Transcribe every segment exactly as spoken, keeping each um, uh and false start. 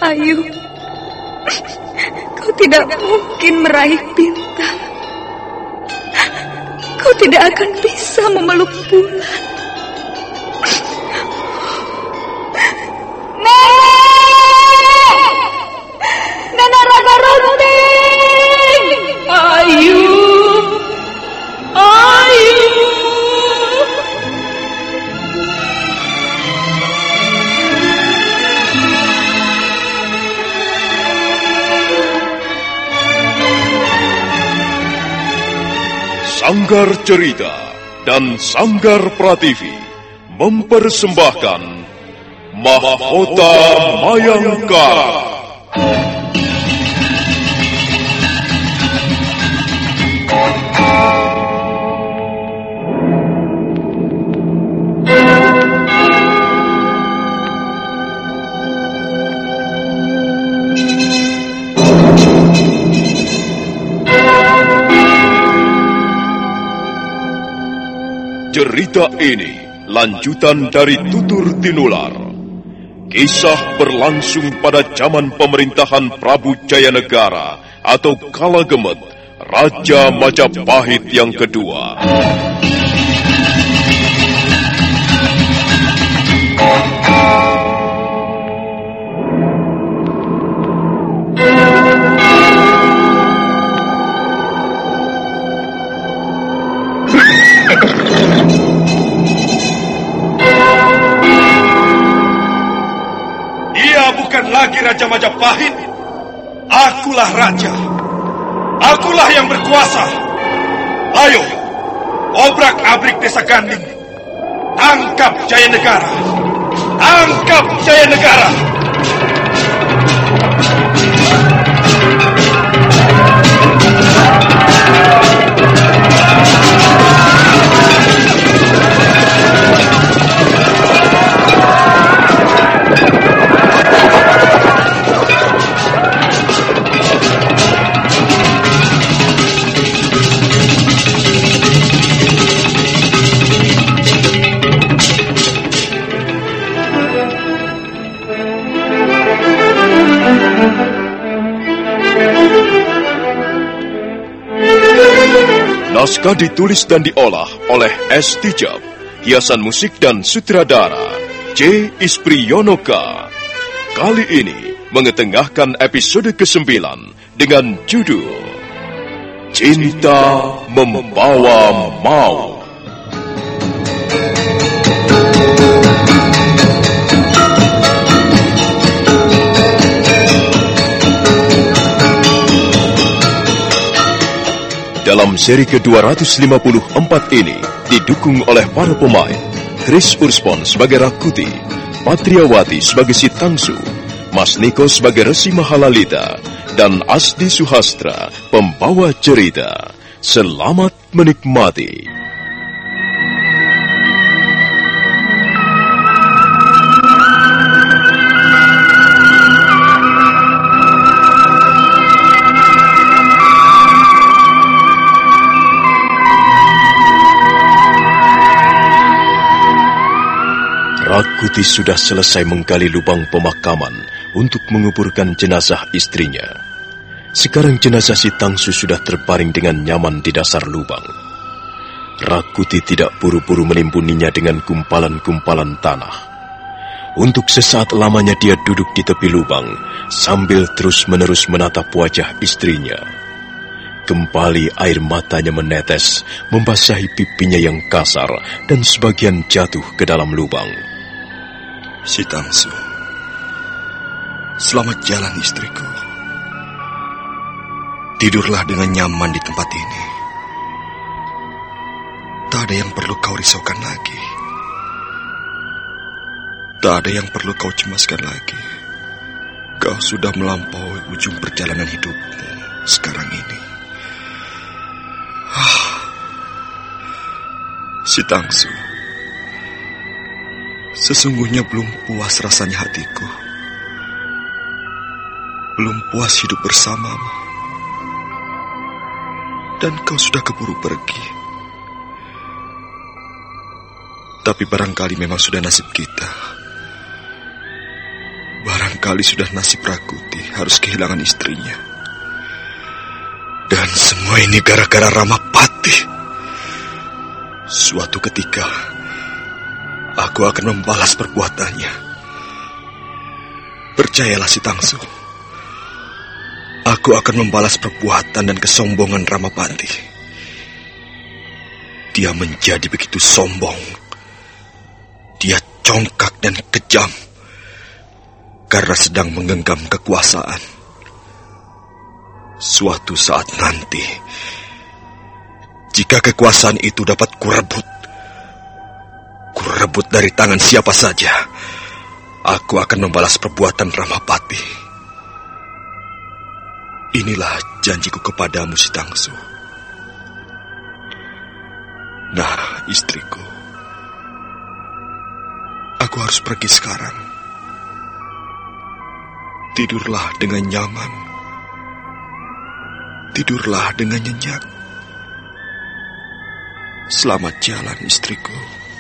Ayu, kau tidak mungkin meraih bintang. Kau tidak akan bisa memeluk bulan. Nenek! Nenek Rangga Runting! Ayu! Ayu! Sanggar Cerita dan Sanggar Prativi mempersembahkan Mahkota Mayangkara. Cerita ini lanjutan dari Tutur Tinular. Kisah berlangsung pada zaman pemerintahan Prabu Jayanegara atau Kala Gemet, Raja Majapahit yang kedua. Bukan lagi Raja Majapahit. Akulah raja. Akulah yang berkuasa. Ayo, obrak-abrik desa Ganding. Tangkap Jayanegara. Tangkap Jayanegara. Naskah ditulis dan diolah oleh S. Tijab, hiasan musik dan sutradara C. Ispriyonoka. Kali ini mengetengahkan episode kesembilan dengan judul Cinta Membawa Maut. Dalam seri ke dua ratus lima puluh empat ini didukung oleh para pemain Chris Urspon sebagai Rakuti, Patriawati sebagai Si Tangsu, Mas Niko sebagai Resi Mahalalita, dan Asdi Suhastra pembawa cerita. Selamat menikmati. Rakuti sudah selesai menggali lubang pemakaman untuk menguburkan jenazah istrinya. Sekarang jenazah Si Tangsu sudah terbaring dengan nyaman di dasar lubang. Rakuti tidak buru-buru menimbuninya dengan gumpalan-gumpalan tanah. Untuk sesaat lamanya dia duduk di tepi lubang sambil terus-menerus menatap wajah istrinya. Kembali air matanya menetes, membasahi pipinya yang kasar dan sebagian jatuh ke dalam lubang. Si Tangsu, selamat jalan istriku. Tidurlah dengan nyaman di tempat ini. Tak ada yang perlu kau risaukan lagi. Tak ada yang perlu kau cemaskan lagi. Kau sudah melampaui ujung perjalanan hidupmu sekarang ini. Ah. Si Tangsu, sesungguhnya belum puas rasanya hatiku. Belum puas hidup bersamamu. Dan kau sudah keburu pergi. Tapi barangkali memang sudah nasib kita. Barangkali Barangkali sudah nasib Rakuti harus kehilangan istrinya. Dan semua ini gara-gara Ramapati. Suatu ketika, aku akan membalas perbuatannya. Percayalah si Tangsu. Aku akan membalas perbuatan dan kesombongan Ramapati. Dia menjadi begitu sombong. Dia congkak dan kejam karena sedang menggenggam kekuasaan. Suatu saat nanti, jika kekuasaan itu dapat kurebut, kurebut dari tangan siapa saja, aku akan membalas perbuatan Ramapati. Inilah janjiku kepadamu, si Tangsu. Nah, istriku, aku harus pergi sekarang. Tidurlah dengan nyaman. Tidurlah dengan nyenyak. Selamat jalan, istriku.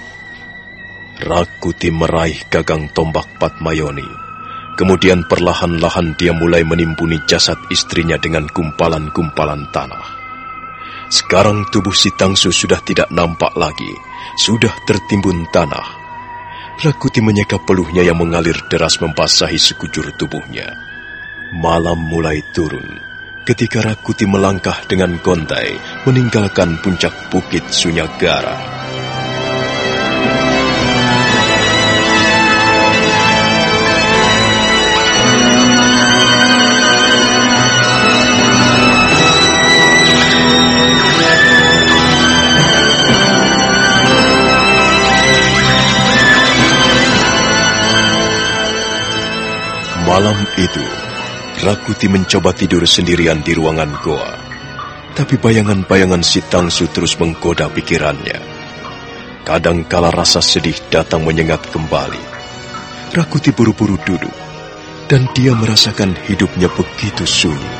Rakuti meraih gagang tombak Padmayoni. Kemudian perlahan-lahan dia mulai menimbuni jasad istrinya dengan gumpalan-gumpalan tanah. Sekarang tubuh si Tangsu sudah tidak nampak lagi, sudah tertimbun tanah. Rakuti menyeka peluhnya yang mengalir deras membasahi sekujur tubuhnya. Malam mulai turun ketika Rakuti melangkah dengan gontai meninggalkan puncak bukit Sunyagara. Malam itu, Rakuti mencoba tidur sendirian di ruangan goa. Tapi bayangan-bayangan si Tangsu terus menggoda pikirannya. Kadangkala rasa sedih datang menyengat kembali. Rakuti buru-buru duduk, dan dia merasakan hidupnya begitu sunyi.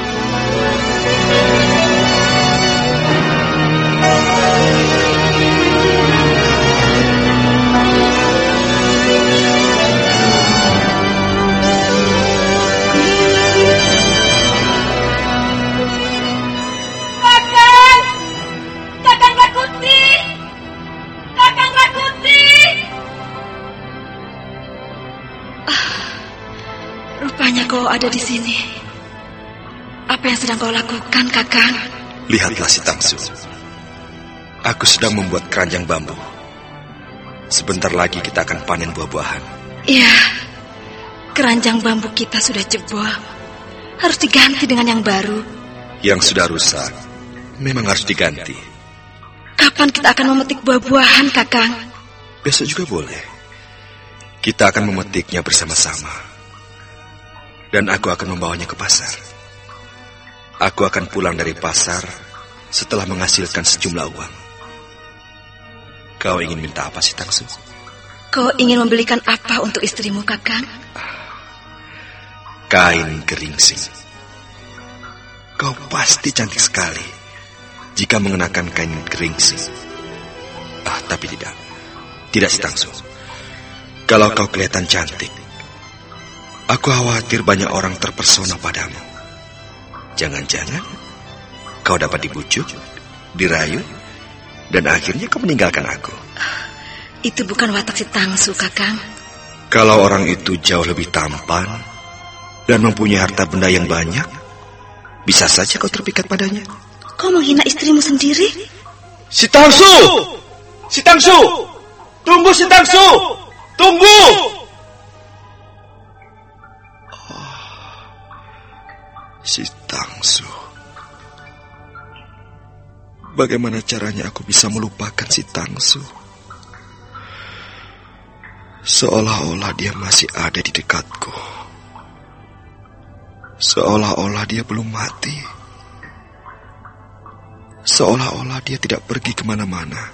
Ada di sini. Apa yang sedang kau lakukan, Kakang? Lihatlah si Tangsu. Aku sedang membuat keranjang bambu. Sebentar lagi kita akan panen buah-buahan. Iya, keranjang bambu kita sudah jebol. Harus diganti dengan yang baru. Yang sudah rusak memang harus diganti. Kapan kita akan memetik buah-buahan, Kakang? Besok juga boleh. Kita akan memetiknya bersama-sama. Dan aku akan membawanya ke pasar. Aku akan pulang dari pasar setelah menghasilkan sejumlah uang. Kau ingin minta apa, si Tangsu? Kau ingin membelikan apa untuk istrimu, Kakang? Kain geringsing. Kau pasti cantik sekali jika mengenakan kain geringsing. Ah, tapi tidak. Tidak, si Tangsu. Kalau kau kelihatan cantik, aku khawatir banyak orang terpesona padamu. Jangan-jangan kau dapat dibujuk, dirayu, dan akhirnya kau meninggalkan aku. Itu bukan watak si Tangsu, Kakang. Kalau orang itu jauh lebih tampan dan mempunyai harta benda yang banyak, bisa saja kau terpikat padanya. Kau menghina istrimu sendiri? Si Tangsu! Si Tangsu! Tunggu, si Tangsu! Tunggu! Si Tangsu. Bagaimana caranya aku bisa melupakan si Tangsu? Seolah-olah dia masih ada di dekatku. Seolah-olah dia belum mati. Seolah-olah dia tidak pergi kemana-mana.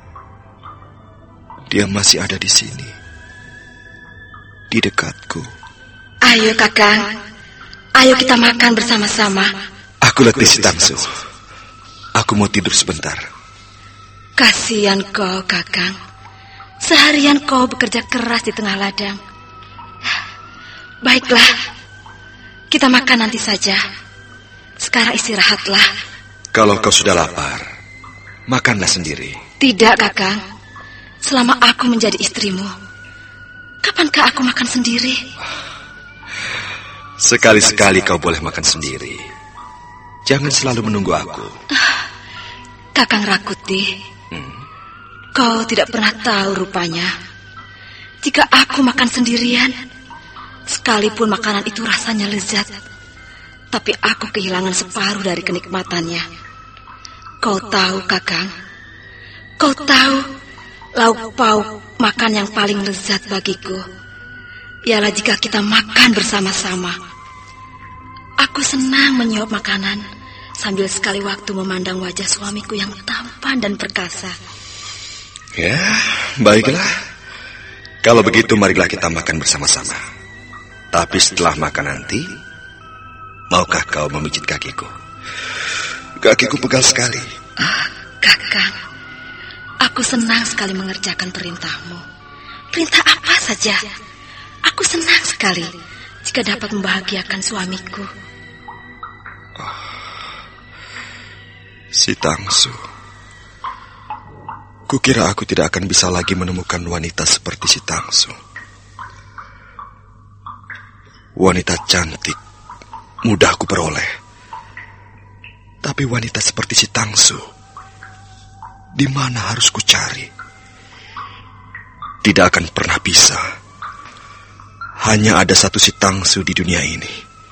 Dia masih ada di sini, di dekatku. Ayo, Kakang. Ayo kita makan bersama-sama. Aku letih, si Tangsu. Aku mau tidur sebentar. Kasihan kau, Kakang. Seharian kau bekerja keras di tengah ladang. Baiklah, kita makan nanti saja. Sekarang istirahatlah. Kalau kau sudah lapar, makanlah sendiri. Tidak, Kakang. Selama aku menjadi istrimu, kapankah aku makan sendiri? Sekali-sekali kau boleh makan sendiri. Jangan selalu menunggu aku. Kakang Rakuti, hmm? Kau tidak pernah tahu rupanya. Jika aku makan sendirian, sekalipun makanan itu rasanya lezat, tapi aku kehilangan separuh dari kenikmatannya. Kau tahu, Kakang? Kau tahu lauk pauk makan yang paling lezat bagiku ialah jika kita makan bersama-sama. Aku senang menyuap makanan sambil sekali waktu memandang wajah suamiku yang tampan dan perkasa. Ya, baiklah. Kalau begitu marilah kita makan bersama-sama. Tapi setelah makan nanti, maukah kau memijit kakiku? Kakiku pegal sekali. Ah, Kakang, aku senang sekali mengerjakan perintahmu. Perintah apa saja. Aku senang sekali jika dapat membahagiakan suamiku. Oh, si Tangsu. Kukira aku tidak akan bisa lagi menemukan wanita seperti si Tangsu. Wanita cantik, mudah aku peroleh. Tapi wanita seperti si Tangsu, di mana harus kucari? Tidak akan pernah bisa. Hanya ada satu si Tangsu di dunia ini.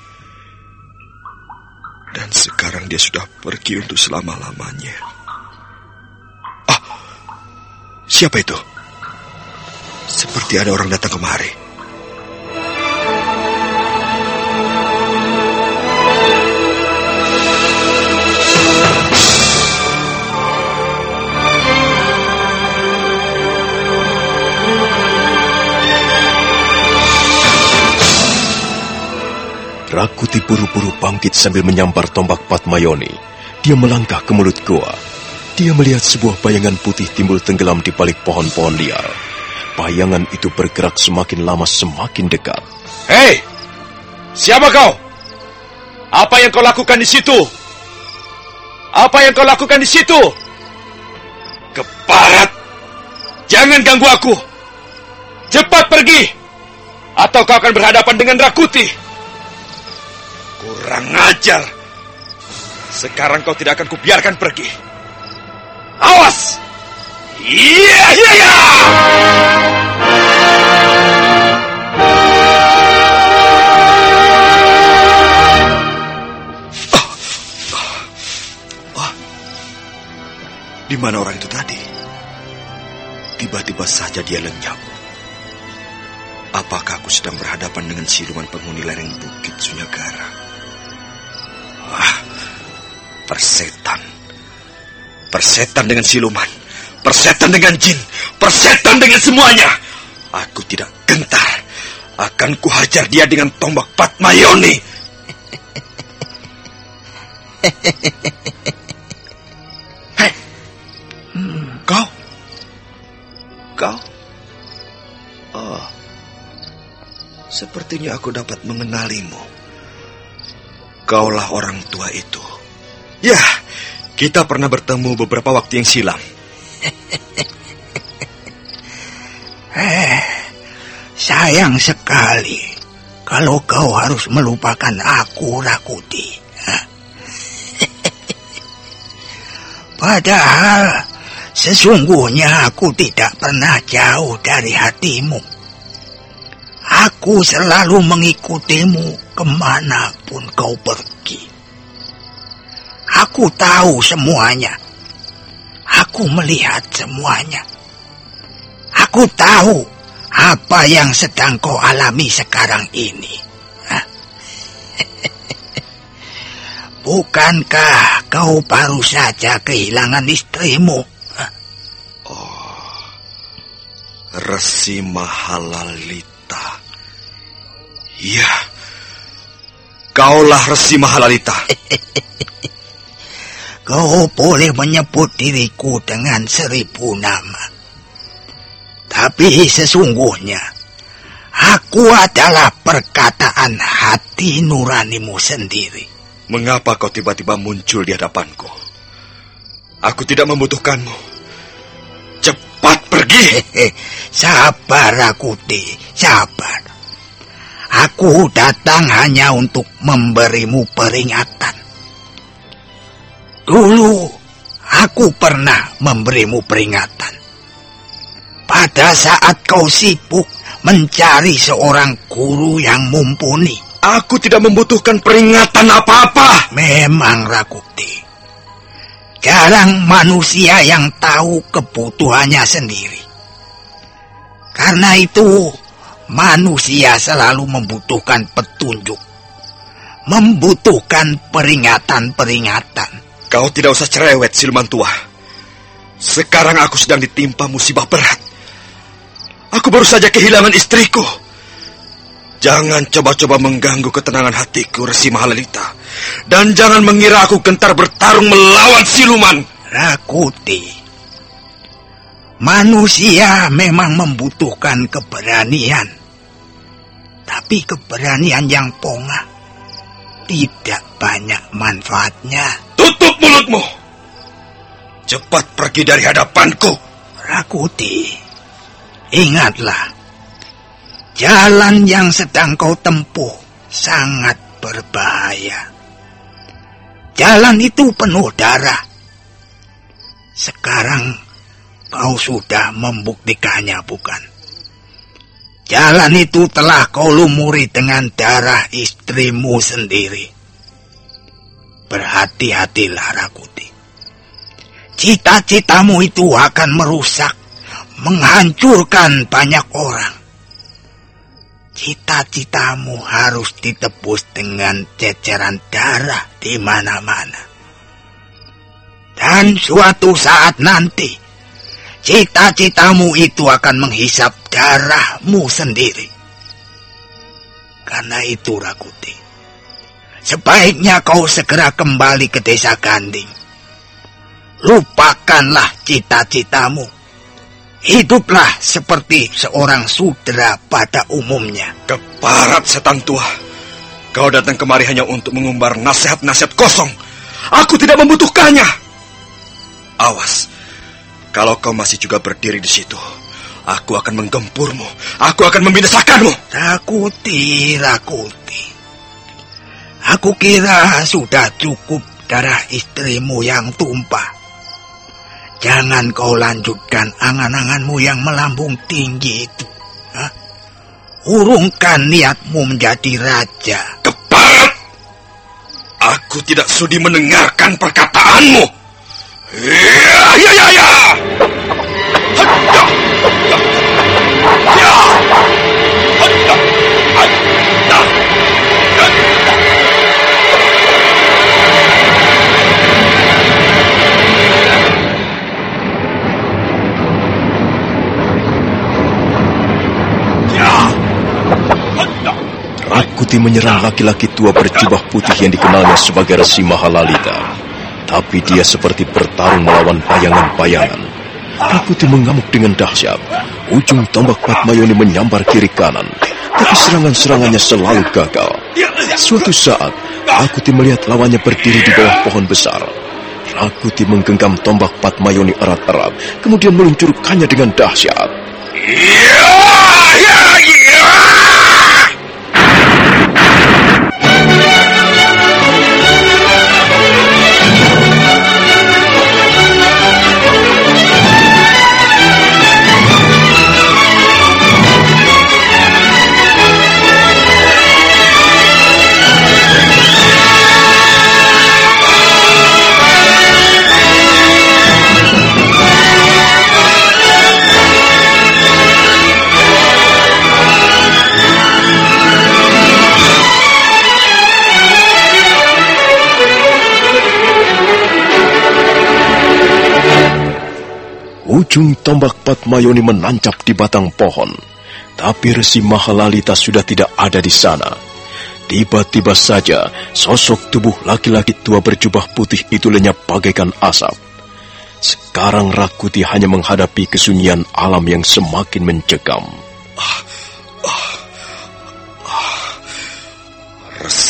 Dan sekarang dia sudah pergi untuk selama-lamanya. Ah, siapa itu? Seperti ada orang datang kemari. Rakuti buru-buru bangkit sambil menyampar tombak Patmayoni. Dia melangkah ke mulut goa. Dia melihat sebuah bayangan putih timbul tenggelam di balik pohon-pohon liar. Bayangan itu bergerak semakin lama semakin dekat. Hei! Siapa kau? Apa yang kau lakukan di situ? Apa yang kau lakukan di situ? Keparat! Jangan ganggu aku! Cepat pergi! Atau kau akan berhadapan dengan Rakuti! Kurang ajar. Sekarang kau tidak akan kubiarkan pergi. Awas! Iya, iya, iya! Oh, oh. Di mana orang itu tadi? Tiba-tiba saja dia lenyap. Apakah aku sedang berhadapan dengan siluman penghuni lereng Bukit Sunyagara? Wah, persetan. Persetan dengan siluman. Persetan dengan jin. Persetan dengan semuanya. Aku tidak gentar. Akan kuhajar dia dengan tombak Patmayoni. Hei, kau? Kau? Oh, sepertinya aku dapat mengenalimu. Kaulah orang tua itu. Ya, kita pernah bertemu beberapa waktu yang silam. Eh, sayang sekali kalau kau harus melupakan aku, Rakuti. Padahal sesungguhnya aku tidak pernah jauh dari hatimu. Aku selalu mengikutimu kemanapun kau pergi. Aku tahu semuanya. Aku melihat semuanya. Aku tahu apa yang sedang kau alami sekarang ini. Bukankah kau baru saja kehilangan istrimu? Oh, Resi Mahalalita. Iya, kaulah Resi Mahalalita. Kau boleh menyebut diriku dengan seribu nama. Tapi sesungguhnya, Aku adalah perkataan hati nuranimu sendiri. Mengapa kau tiba-tiba muncul di hadapanku? Aku tidak membutuhkanmu. Cepat pergi. Sabar, Rakuti, sabar. Aku datang hanya untuk memberimu peringatan. Dulu aku pernah memberimu peringatan. Pada saat kau sibuk mencari seorang guru yang mumpuni. Aku tidak membutuhkan peringatan apa-apa. Memang, Rakuti. Jarang manusia yang tahu kebutuhannya sendiri. Karena itu, manusia selalu membutuhkan petunjuk. Membutuhkan peringatan-peringatan. Kau tidak usah cerewet, siluman tua. Sekarang aku sedang ditimpa musibah berat. Aku baru saja kehilangan istriku. Jangan coba-coba mengganggu ketenangan hatiku, Resi Mahalalita. Dan jangan mengira aku gentar bertarung melawan siluman. Rakuti, manusia memang membutuhkan keberanian. Tapi keberanian yang pongah tidak banyak manfaatnya. Tutup mulutmu. Cepat pergi dari hadapanku. Rakuti, ingatlah. Jalan yang sedang kau tempuh sangat berbahaya. Jalan itu penuh darah. Sekarang kau sudah membuktikannya, bukan? Jalan itu telah kau lumuri dengan darah istrimu sendiri. Berhati-hatilah, Rakuti. Cita-citamu itu akan merusak, menghancurkan banyak orang. Cita-citamu harus ditebus dengan ceceran darah di mana-mana. Dan suatu saat nanti, cita-citamu itu akan menghisap darahmu sendiri. Karena itu, Rakuti, sebaiknya kau segera kembali ke desa Ganding. Lupakanlah cita-citamu. Hiduplah seperti seorang sudra pada umumnya. Keparat setan tua. Kau datang kemari hanya untuk mengumbar nasihat-nasihat kosong. Aku tidak membutuhkannya. Awas, kalau kau masih juga berdiri di situ, aku akan menggempurmu. Aku akan membinasakanmu. Rakuti, Rakuti. Aku kira sudah cukup darah istrimu yang tumpah. Jangan kau lanjutkan angan-anganmu yang melambung tinggi itu. Hah? Urungkan niatmu menjadi raja. Keparat! Aku tidak sudi mendengarkan perkataanmu. Ya, ya, ya, ya! Hadda! Ya! Hadda! Hadda! Rakuti menyerang laki-laki tua berjubah putih yang dikenalnya sebagai Resi Mahalalita. Tapi dia seperti bertarung melawan bayangan-bayangan. Rakuti mengamuk dengan dahsyat. Ujung tombak Patmayoni menyambar kiri kanan. Tapi serangan-serangannya selalu gagal. Suatu saat, Rakuti melihat lawannya berdiri di bawah pohon besar. Rakuti menggenggam tombak Patmayoni erat-erat, kemudian meluncurkannya dengan dahsyat. Ya, ya, ya! Ujung tombak Patmayoni menancap di batang pohon. Tapi Resi Mahalalita sudah tidak ada di sana. Tiba-tiba saja, sosok tubuh laki-laki tua berjubah putih itu lenyap bagaikan asap. Sekarang Rakuti hanya menghadapi kesunyian alam yang semakin mencekam. Ah, ah,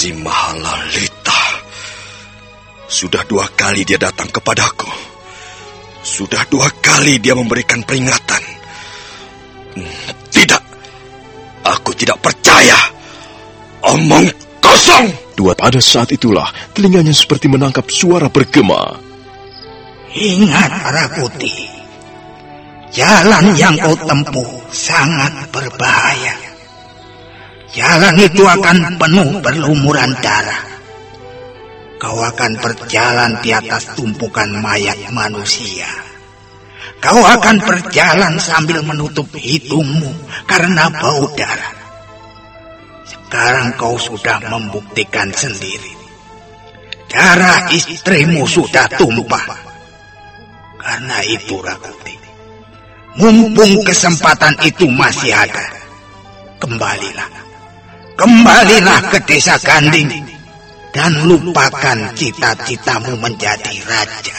Si Mahalalita. Sudah dua kali dia datang kepadaku. Sudah dua kali dia memberikan peringatan. Tidak. Aku tidak percaya. Omong kosong. Dua pada saat itulah telinganya seperti menangkap suara bergema. Ingat, Rakuti. Jalan yang kau tempuh sangat berbahaya. Jalan itu akan penuh berlumuran darah. Kau akan berjalan di atas tumpukan mayat manusia. Kau akan berjalan sambil menutup hidungmu karena bau darah. Sekarang kau sudah membuktikan sendiri. Darah istrimu sudah tumpah. Karena itu, Rakuti, mumpung kesempatan itu masih ada, kembalilah. Kembalilah ke desa Ganding dan lupakan cita-citamu menjadi raja.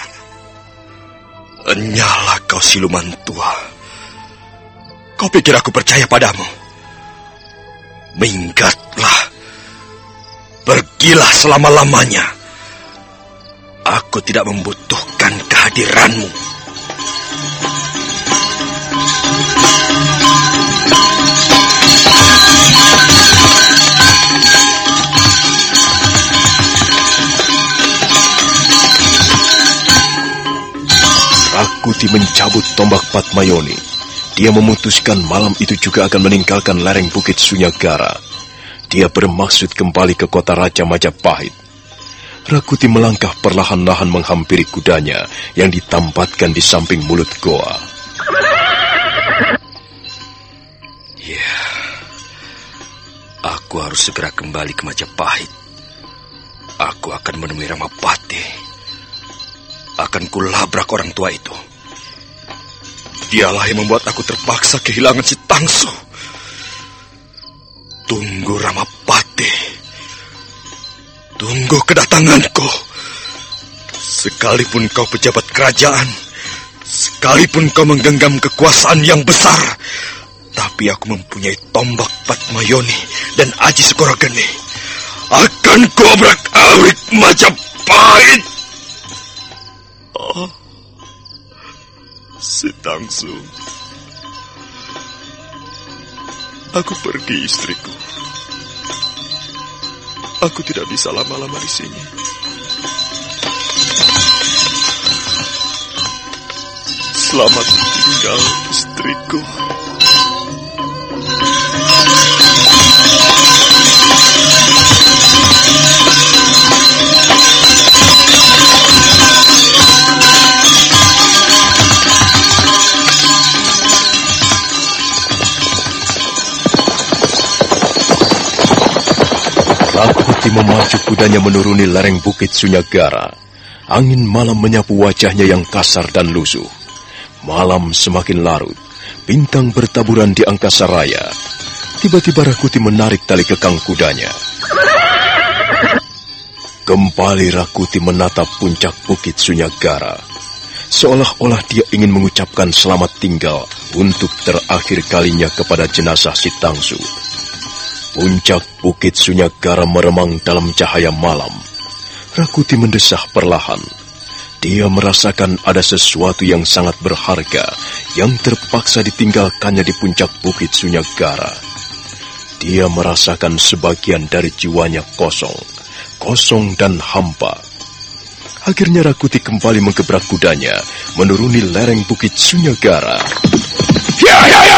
Enyalah kau siluman tua. Kau pikir aku percaya padamu? Minggatlah. Pergilah selama-lamanya. Aku tidak membutuhkan kehadiranmu. Rakuti mencabut tombak Patmayoni. Dia memutuskan malam itu juga akan meninggalkan lereng Bukit Sunyagara. Dia bermaksud kembali ke kota Raja Majapahit. Rakuti melangkah perlahan-lahan menghampiri kudanya yang ditempatkan di samping mulut goa. Ya, aku harus segera kembali ke Majapahit. Aku akan menemui Ramapati. Akan kulabrak orang tua itu. Dialah yang membuat aku terpaksa kehilangan si Tangsu. Tunggu, Ramapati. Tunggu kedatanganku. Sekalipun kau pejabat kerajaan, sekalipun kau menggenggam kekuasaan yang besar, tapi aku mempunyai tombak Patmayoni dan Aji Sukorogeni. Akan kuobrak-abrik Majapahit. Oh, si Tangsu. Aku pergi, istriku. Aku tidak bisa lama-lama di sini. Selamat tinggal, istriku. Rakuti memacu kudanya menuruni lereng Bukit Sunyagara. Angin malam menyapu wajahnya yang kasar dan lusuh. Malam semakin larut, bintang bertaburan di angkasa raya. Tiba-tiba Rakuti menarik tali kekang kudanya. Kembali Rakuti menatap puncak Bukit Sunyagara. Seolah-olah dia ingin mengucapkan selamat tinggal untuk terakhir kalinya kepada jenazah si Tangsu. Puncak Bukit Sunyagara meremang dalam cahaya malam. Rakuti mendesah perlahan. Dia merasakan ada sesuatu yang sangat berharga yang terpaksa ditinggalkannya di puncak Bukit Sunyagara. Dia merasakan sebagian dari jiwanya kosong, kosong dan hampa. Akhirnya Rakuti kembali menggebrak kudanya menuruni lereng Bukit Sunyagara. Ya, ya, ya!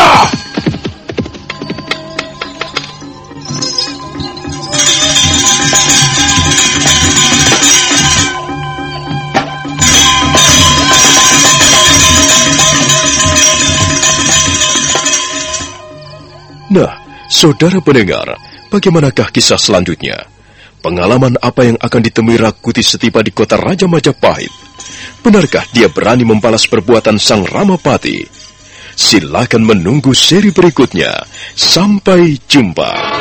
Nah, saudara pendengar, bagaimanakah kisah selanjutnya? Pengalaman apa yang akan ditemui Rakuti setiba di kota Raja Majapahit? Benarkah dia berani membalas perbuatan sang Ramapati? Silakan menunggu seri berikutnya. Sampai jumpa.